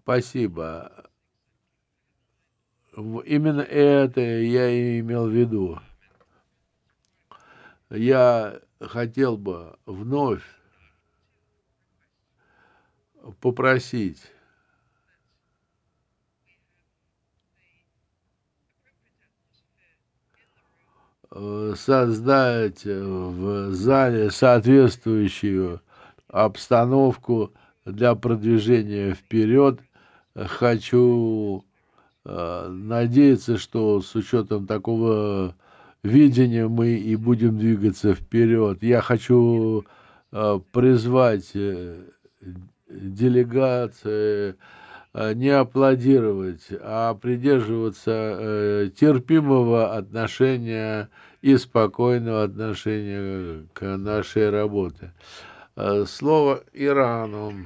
Спасибо. Именно это я и имел в виду. Я хотел бы вновь попросить создать в зале соответствующую обстановку для продвижения вперед. Хочу надеяться, что с учетом такого видения мы и будем двигаться вперед. Я хочу призвать делегации не аплодировать, а придерживаться терпимого отношения и спокойного отношения к нашей работе. Слово Ирану.